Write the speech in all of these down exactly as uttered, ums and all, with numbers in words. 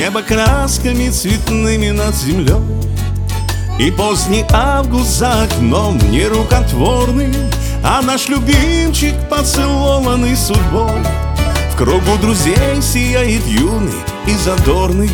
Небо красками цветными над землей, и поздний август за окном нерукотворный, а наш любимчик, поцелованный судьбой, в кругу друзей сияет юный и задорный.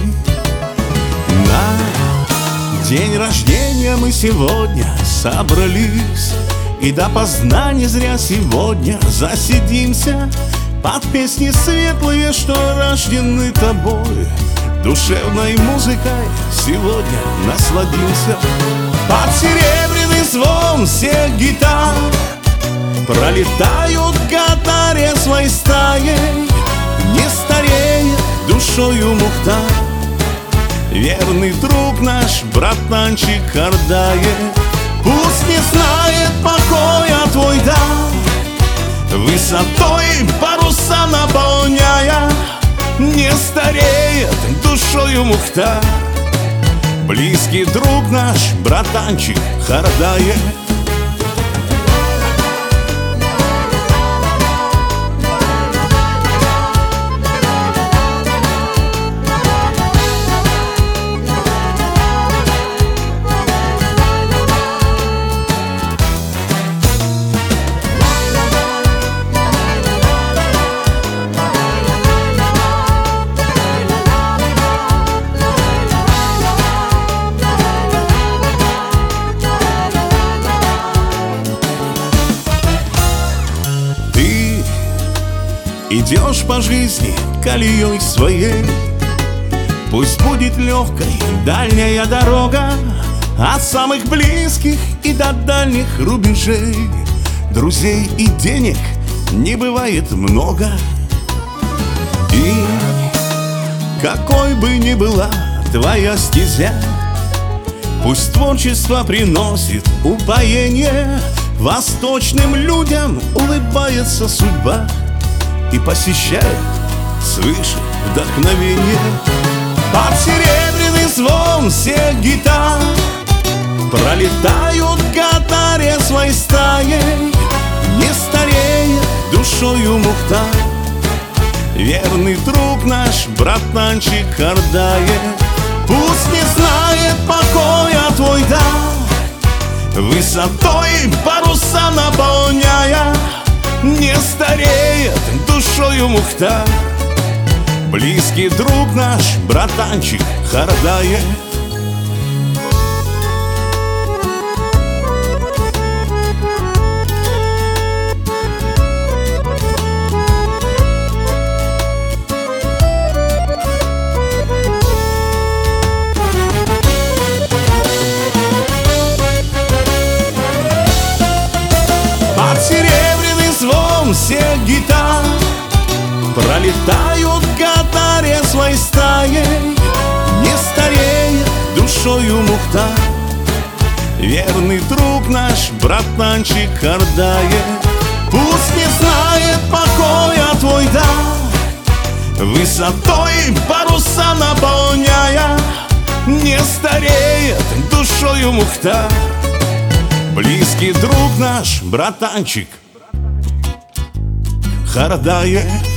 На день рождения мы сегодня собрались, и допоздна не зря сегодня засидимся под песни светлые, что рождены тобой. Душевной музыкой сегодня насладимся. Под серебряный звон всех гитар пролетают года резвой стаей, не стареет душою Мухтар, верный друг наш, братанчик Кардае. Пусть не знает покоя твой дар, высотой паруса наполняя, не стареет душою Мухтар, близкий друг наш, братанчик Кардае. Идешь по жизни колеей своей, пусть будет легкой дальняя дорога, от самых близких и до дальних рубежей. Друзей и денег не бывает много, и какой бы ни была твоя стезя, пусть творчество приносит упоение, восточным людям улыбается судьба и посещает свыше вдохновение. Под серебряный звон всех гитар пролетают года резвой стаей, не стареет душою Мухтар, верный друг наш, братанчик Кардае. Пусть не знает покоя твой дар, высотой паруса наполняя, не стареет душою Мухтар, близкий друг наш, братанчик Кардае. Под серебряный звон всех гитар пролетают года резвой стаей, не стареет душою Мухтар, верный друг наш, братанчик Кардае. Пусть не знает покоя твой дар, высотой паруса наполняя, не стареет душою Мухтар, близкий друг наш, братанчик Кардае.